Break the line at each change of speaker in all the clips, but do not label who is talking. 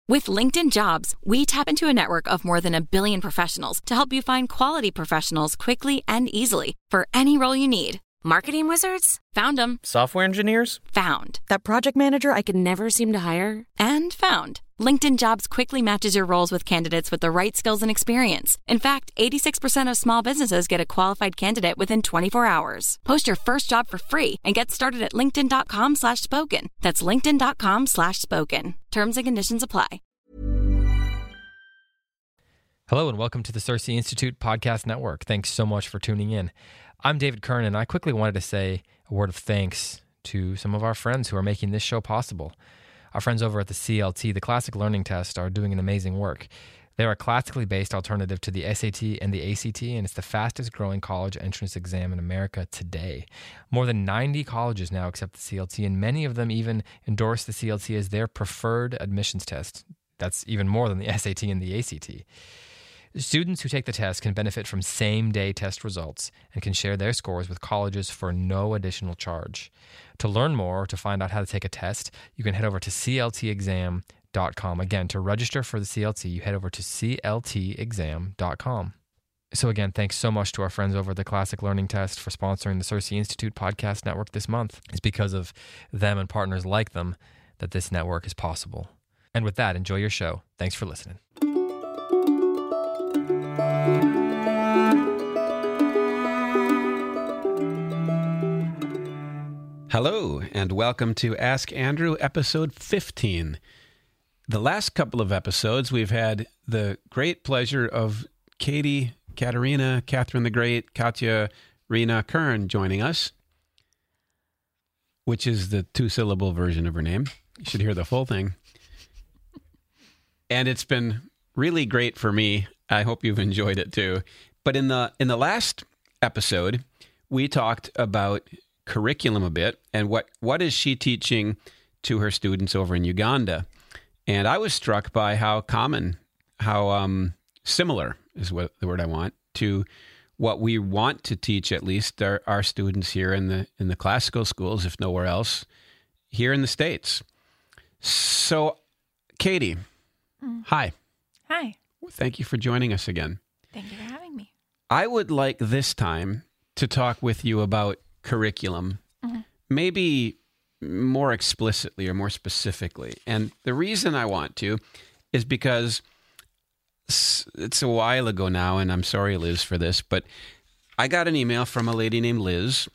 With LinkedIn Jobs, we tap into a network of more than 1 billion professionals to help you find quality professionals quickly and easily for any role you need. Marketing wizards? Found them.
Software engineers?
Found. That project manager I could never seem to hire? And found. LinkedIn Jobs quickly matches your roles with candidates with the right skills and experience. In fact, 86% of small businesses get a qualified candidate within 24 hours. Post your first job for free and get started at linkedin.com/spoken. That's linkedin.com/spoken. Terms and conditions apply.
Hello and welcome to the CiRCE Institute Podcast Network. Thanks so much for tuning in. I'm David Kern, and I quickly wanted to say a word of thanks to some of our friends who are making this show possible. Our friends over at the CLT, the Classic Learning Test, are doing an amazing work. They're a classically based alternative to the SAT and the ACT, and it's the fastest growing college entrance exam in America today. More than 90 colleges now accept the CLT, and many of them even endorse the CLT as their preferred admissions test. That's even more than the SAT and the ACT. Students who take the test can benefit from same-day test results and can share their scores with colleges for no additional charge. To learn more or to find out how to take a test, you can head over to cltexam.com. Again, to register for the CLT, you head over to cltexam.com. So again, thanks so much to our friends over at the Classic Learning Test for sponsoring the CiRCE Institute Podcast Network this month. It's because of them and partners like them that this network is possible. And with that, enjoy your show. Thanks for listening.
Hello, and welcome to Ask Andrew, episode 15. The last couple of episodes, we've had the great pleasure of Katie, Katerina, Catherine the Great, Katya, Rena Kern joining us, which is the two-syllable version of her name. You should hear the full thing. And it's been really great for me. I hope you've enjoyed it too. But in the last episode, we talked about curriculum a bit and what is she teaching to her students over in Uganda. And I was struck by how similar is what the word I want to what we want to teach, at least our students here in the classical schools, if nowhere else, here in the States. So, Katie, hi.
Hi.
Thank you for joining us again.
Thank you for having me.
I would like this time to talk with you about curriculum, maybe more explicitly or more specifically. And the reason I want to is because it's a while ago now, and I'm sorry, Liz, for this, but I got an email from a lady named Liz,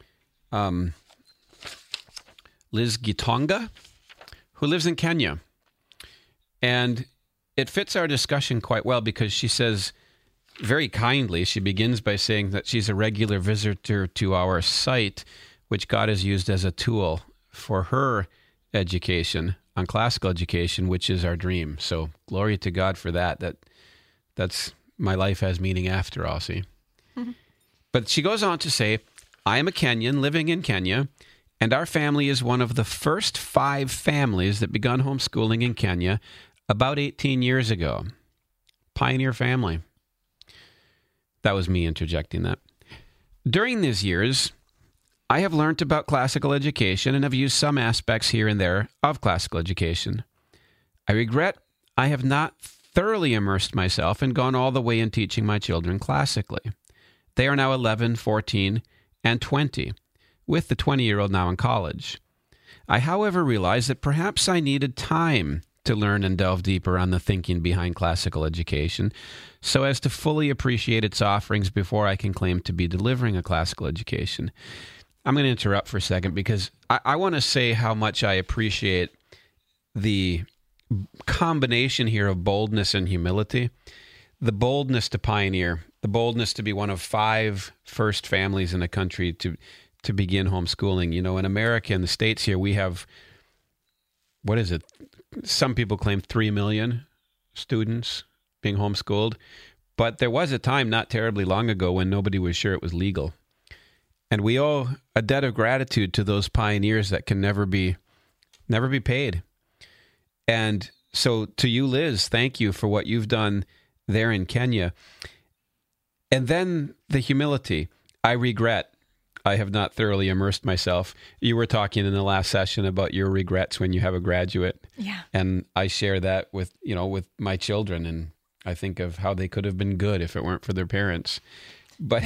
Liz Gitonga, who lives in Kenya. And it fits our discussion quite well because she says, very kindly, she begins by saying that she's a regular visitor to our site, which God has used as a tool for her education on classical education, which is our dream. So glory to God for that. That's my life has meaning after all, see? Mm-hmm. But she goes on to say, I am a Kenyan living in Kenya, and our family is one of the first 5 families that begun homeschooling in Kenya about 18 years ago. Pioneer family. That was me interjecting that. During these years, I have learned about classical education and have used some aspects here and there of classical education. I regret I have not thoroughly immersed myself and gone all the way in teaching my children classically. They are now 11, 14, and 20, with the 20-year-old now in college. I, however, realize that perhaps I needed time to learn and delve deeper on the thinking behind classical education so as to fully appreciate its offerings before I can claim to be delivering a classical education. I'm going to interrupt for a second because I want to say how much I appreciate the combination here of boldness and humility. The boldness to pioneer, the boldness to be one of 5 first families in the country to begin homeschooling. You know, in America, in the States here, we have, what is it? Some people claim 3 million students being homeschooled, but there was a time not terribly long ago when nobody was sure it was legal. And we owe a debt of gratitude to those pioneers that can never be paid. And so to you, Liz, thank you for what you've done there in Kenya. And then the humility. I regret I have not thoroughly immersed myself. You were talking in the last session about your regrets when you have a graduate.
Yeah.
And I share that with my children, and I think of how they could have been good if it weren't for their parents. But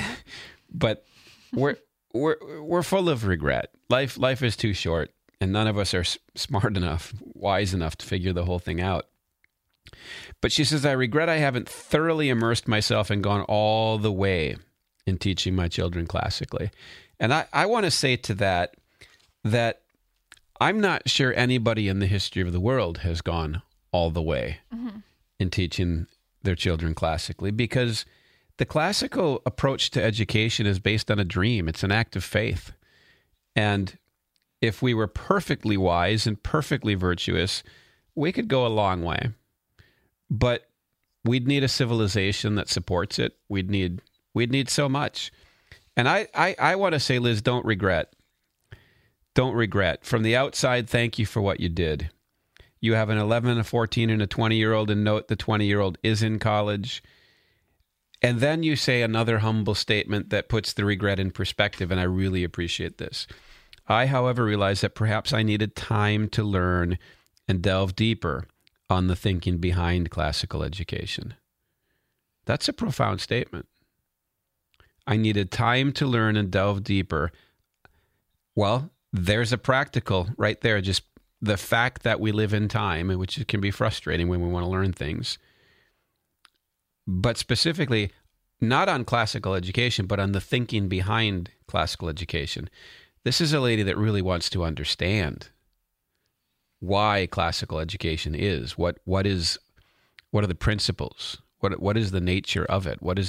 we're full of regret. Life is too short, and none of us are smart enough, wise enough to figure the whole thing out. But she says, I regret I haven't thoroughly immersed myself and gone all the way in teaching my children classically. And I want to say to that I'm not sure anybody in the history of the world has gone all the way in teaching their children classically, because the classical approach to education is based on a dream. It's an act of faith. And if we were perfectly wise and perfectly virtuous, we could go a long way. But we'd need a civilization that supports it. We'd need so much. And I want to say, Liz, don't regret. Don't regret. From the outside, thank you for what you did. You have an 11, a 14, and a 20-year-old, and note the 20-year-old is in college. And then you say another humble statement that puts the regret in perspective, and I really appreciate this. I, however, realize that perhaps I needed time to learn and delve deeper on the thinking behind classical education. That's a profound statement. I needed time to learn and delve deeper. Well, there's a practical right there. Just the fact that we live in time, which can be frustrating when we want to learn things. But specifically, not on classical education, but on the thinking behind classical education. This is a lady that really wants to understand why classical education is. What are the principles? What is the nature of it? What's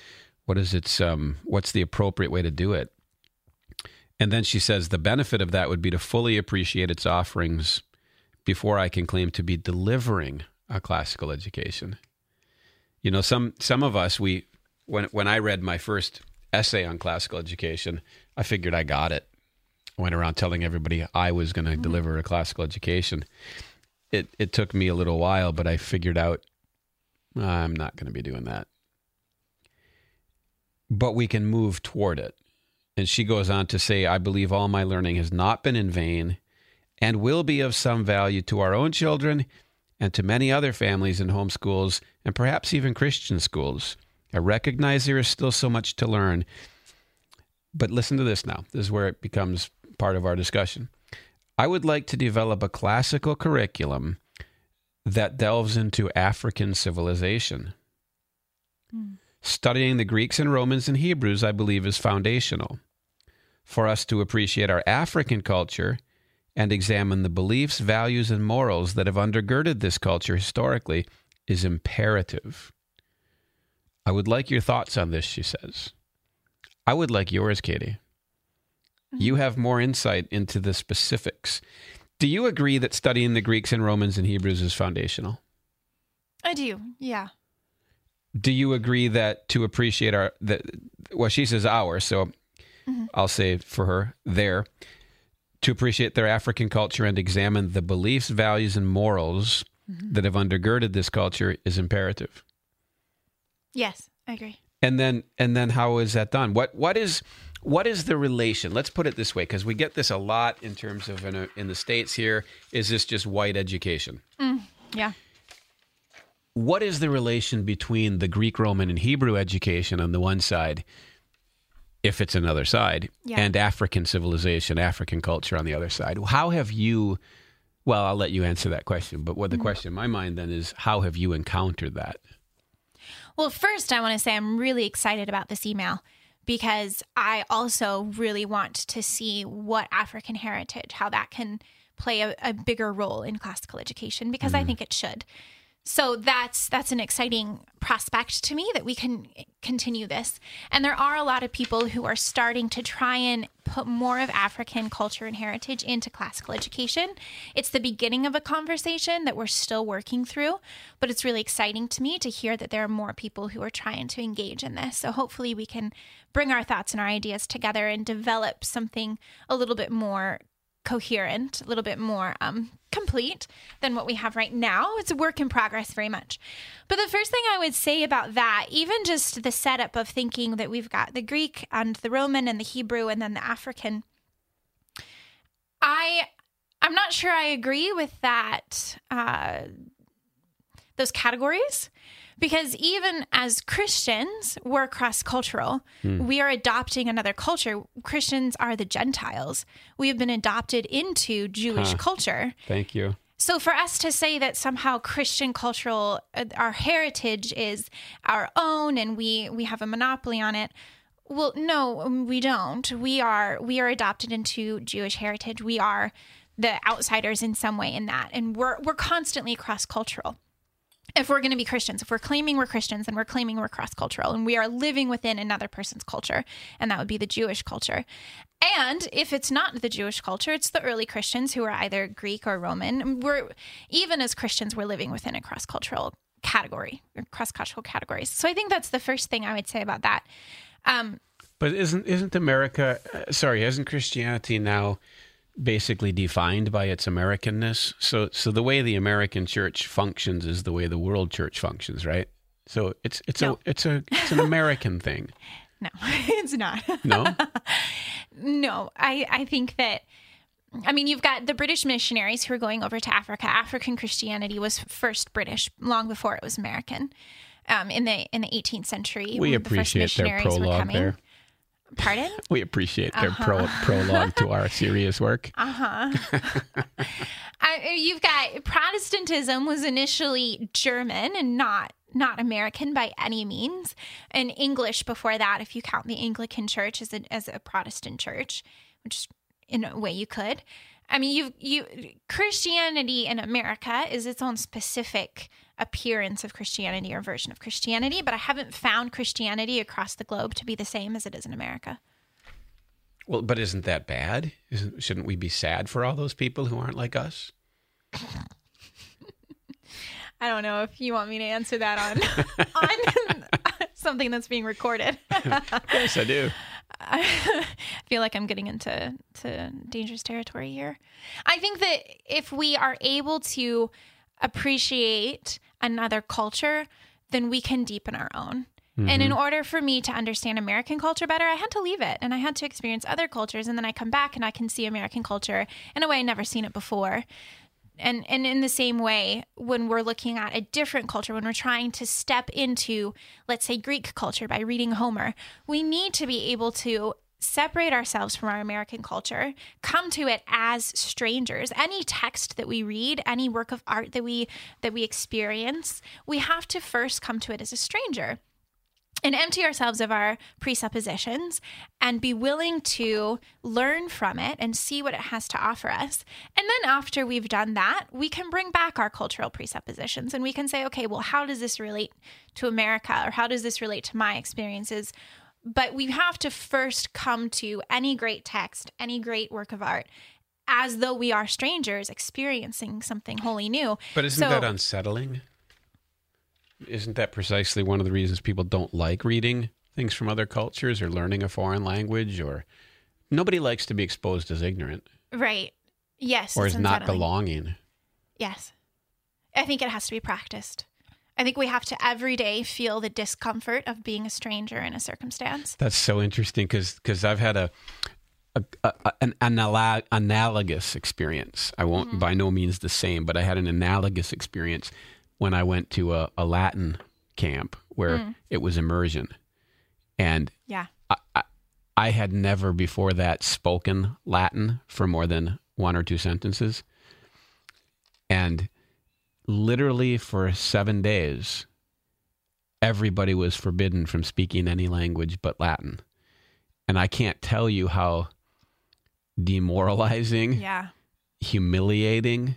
the appropriate way to do it? And then she says the benefit of that would be to fully appreciate its offerings before I can claim to be delivering a classical education. You know, some of us, when I read my first essay on classical education, I figured I got it. I went around telling everybody I was going to deliver a classical education. It took me a little while, but I figured out I'm not going to be doing that. But we can move toward it. And she goes on to say, I believe all my learning has not been in vain and will be of some value to our own children and to many other families in homeschools and perhaps even Christian schools. I recognize there is still so much to learn. But listen to this now. This is where it becomes part of our discussion. I would like to develop a classical curriculum that delves into African civilization. Studying the Greeks and Romans and Hebrews, I believe, is foundational. For us to appreciate our African culture and examine the beliefs, values, and morals that have undergirded this culture historically is imperative. I would like your thoughts on this, she says. I would like yours, Katie. You have more insight into the specifics. Do you agree that studying the Greeks and Romans and Hebrews is foundational?
I do, yeah.
Do you agree that to appreciate she says ours, so I'll say for her, to appreciate their African culture and examine the beliefs, values, and morals that have undergirded this culture is imperative?
Yes, I agree.
And then how is that done? What is the relation? Let's put it this way, because we get this a lot in terms of in the States here. Is this just white education?
Yeah.
What is the relation between the Greek, Roman, and Hebrew education on the one side, if it's another side, and African civilization, African culture on the other side? How have you, well, I'll let you answer that question, but what the question in my mind then is, how have you encountered that?
Well, first, I want to say I'm really excited about this email because I also really want to see what African heritage, how that can play a bigger role in classical education, because I think it should. So that's an exciting prospect to me that we can continue this. And there are a lot of people who are starting to try and put more of African culture and heritage into classical education. It's the beginning of a conversation that we're still working through, but it's really exciting to me to hear that there are more people who are trying to engage in this. So hopefully we can bring our thoughts and our ideas together and develop something a little bit more coherent, a little bit more complete than what we have right now. It's a work in progress very much. But the first thing I would say about that, even just the setup of thinking that we've got the Greek and the Roman and the Hebrew and then the African, I'm not sure I agree with that, those categories. Because even as Christians, we're cross-cultural. We are adopting another culture. Christians are the Gentiles. We have been adopted into Jewish culture.
Thank you.
So for us to say that somehow Christian cultural, our heritage is our own and we have a monopoly on it, well, no, we don't. We are adopted into Jewish heritage. We are the outsiders in some way in that. And we're constantly cross-cultural. If we're going to be Christians, if we're claiming we're Christians, then we're claiming we're cross-cultural and we are living within another person's culture, and that would be the Jewish culture. And if it's not the Jewish culture, it's the early Christians who are either Greek or Roman. Even as Christians, we're living within a cross-cultural category, or cross-cultural categories. So I think that's the first thing I would say about that.
But isn't Christianity now basically defined by its Americanness? So the way the American church functions is the way the world church functions, right? So it's an American thing.
No, it's not.
No?
No, I think that, I mean, you've got the British missionaries who are going over to Africa. African Christianity was first British long before it was American. In the 18th century,
we
the first
appreciate their
missionaries were
prologue
coming.
there.
Pardon?
We appreciate their prologue to our serious work.
You've got Protestantism was initially German and not American by any means, and English before that, if you count the Anglican Church as a Protestant church, which in a way you could. I mean, Christianity in America is its own specific appearance of Christianity or version of Christianity, but I haven't found Christianity across the globe to be the same as it is in America.
Well, but isn't that bad? Shouldn't we be sad for all those people who aren't like us?
I don't know if you want me to answer that on something that's being recorded.
Yes, I do.
I feel like I'm getting into dangerous territory here. I think that if we are able to appreciate another culture, then we can deepen our own. Mm-hmm. And in order for me to understand American culture better, I had to leave it and I had to experience other cultures. And then I come back and I can see American culture in a way I'd never seen it before. And in the same way, when we're looking at a different culture, when we're trying to step into, let's say, Greek culture by reading Homer, we need to be able to separate ourselves from our American culture, come to it as strangers. Any text that we read, any work of art that we experience, we have to first come to it as a stranger and empty ourselves of our presuppositions and be willing to learn from it and see what it has to offer us. And then after we've done that, we can bring back our cultural presuppositions and we can say, okay, well, how does this relate to America, or how does this relate to my experiences? But we have to first come to any great text, any great work of art, as though we are strangers experiencing something wholly new.
But isn't that unsettling? Isn't that precisely one of the reasons people don't like reading things from other cultures or learning a foreign language? Or nobody likes to be exposed as ignorant.
Right. Yes.
Or as not belonging.
Yes. I think it has to be practiced. I think we have to every day feel the discomfort of being a stranger in a circumstance.
That's so interesting because I've had an analogous experience. I won't by no means the same, but I had an analogous experience when I went to a Latin camp where it was immersion. And
yeah,
I had never before that spoken Latin for more than one or two sentences. And literally for 7 days, everybody was forbidden from speaking any language but Latin. And I can't tell you how demoralizing, humiliating,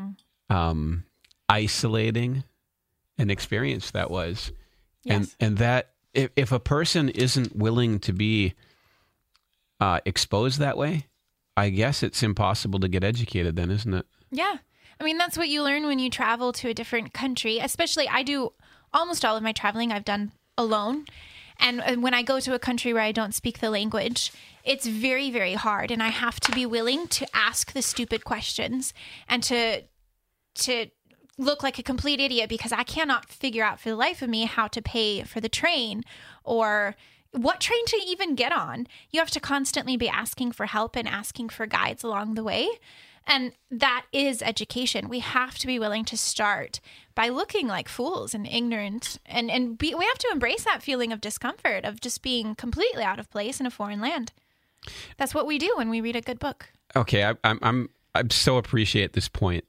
isolating an experience that was. Yes. And that if a person isn't willing to be exposed that way, I guess it's impossible to get educated then, isn't it?
Yeah. I mean, that's what you learn when you travel to a different country. Especially, I do almost all of my traveling I've done alone. And when I go to a country where I don't speak the language, It's very, very hard. And I have to be willing to ask the stupid questions and to look like a complete idiot because I cannot figure out for the life of me how to pay for the train or what train to even get on. You have to constantly be asking for help and asking for guides along the way. And that is education. We have to be willing to start by looking like fools and ignorant. And we have to embrace that feeling of discomfort, of just being completely out of place in a foreign land. That's what we do when we read a good book.
Okay, I'm so appreciate this point.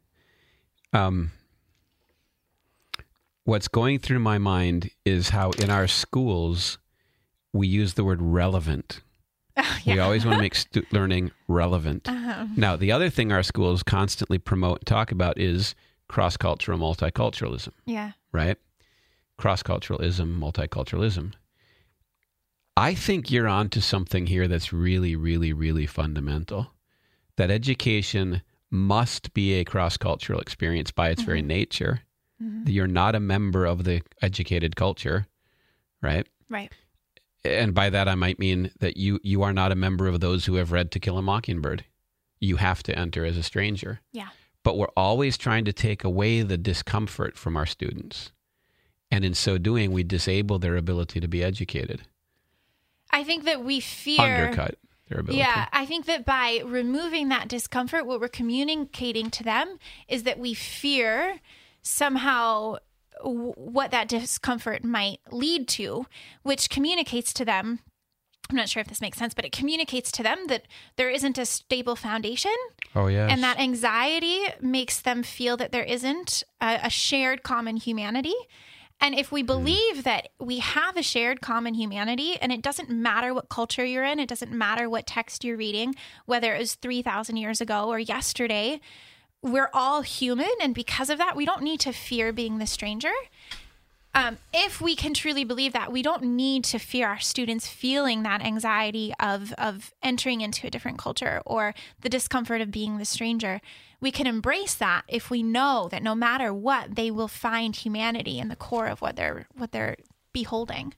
What's going through my mind is how in our schools we use the word relevant. Yeah. We always want to make learning relevant. Uh-huh. Now, the other thing our schools constantly promote and talk about is cross-cultural multiculturalism.
Yeah.
Right? Cross-culturalism, multiculturalism. I think you're onto something here that's really, really, really fundamental. That education must be a cross-cultural experience by its very nature. Mm-hmm. You're not a member of the educated culture, right?
Right.
And by that, I might mean that you are not a member of those who have read To Kill a Mockingbird. You have to enter as a stranger.
Yeah.
But we're always trying to take away the discomfort from our students. And in so doing, we disable their ability to be educated.
I think that we fear...
Undercut their ability.
Yeah, I think that by removing that discomfort, what we're communicating to them is that we fear somehow what that discomfort might lead to, which communicates to them, I'm not sure if this makes sense, but it communicates to them that there isn't a stable foundation.
Oh, yes.
And that anxiety makes them feel that there isn't a shared common humanity. And if we believe that we have a shared common humanity, and it doesn't matter what culture you're in, it doesn't matter what text you're reading, whether it was 3,000 years ago or yesterday, we're all human, and because of that, we don't need to fear being the stranger. If we can truly believe that, we don't need to fear our students feeling that anxiety of entering into a different culture or the discomfort of being the stranger. We can embrace that if we know that no matter what, they will find humanity in the core of what they're beholding.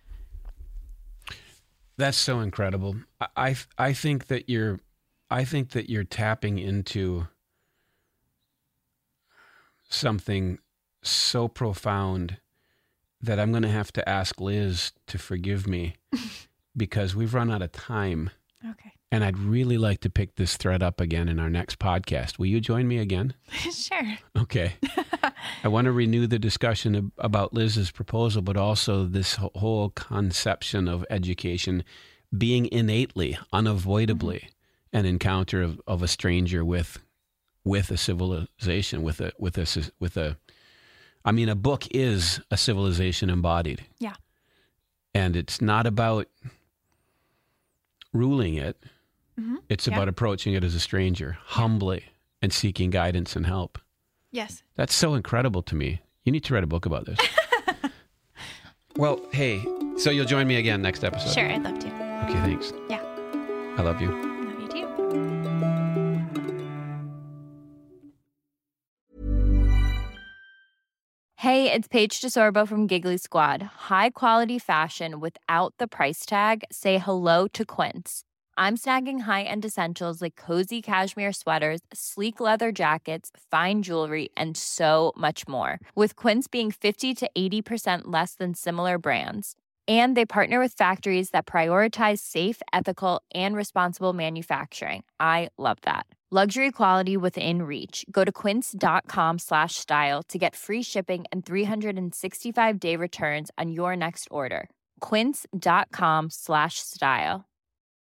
That's so incredible. I think that you're tapping into something so profound that I'm going to have to ask Liz to forgive me because we've run out of time.
Okay.
And I'd really like to pick this thread up again in our next podcast. Will you join me again?
Sure.
Okay. I want to renew the discussion about Liz's proposal, but also this whole conception of education being innately, unavoidably, an encounter of a stranger with a civilization, a book is a civilization embodied.
Yeah.
And it's not about ruling it. Mm-hmm. It's about approaching it as a stranger, humbly, and seeking guidance and help.
Yes.
That's so incredible to me. You need to write a book about this. Well, hey, so you'll join me again next episode?
Sure, I'd love to.
Okay, thanks.
Yeah.
I love you.
Love you too.
Hey, it's Paige DeSorbo from Giggly Squad. High quality fashion without the price tag. Say hello to Quince. I'm snagging high-end essentials like cozy cashmere sweaters, sleek leather jackets, fine jewelry, and so much more. With Quince being 50 to 80% less than similar brands. And they partner with factories that prioritize safe, ethical, and responsible manufacturing. I love that. Luxury quality within reach. Go to quince.com/style to get free shipping and 365-day returns on your next order. Quince.com/style.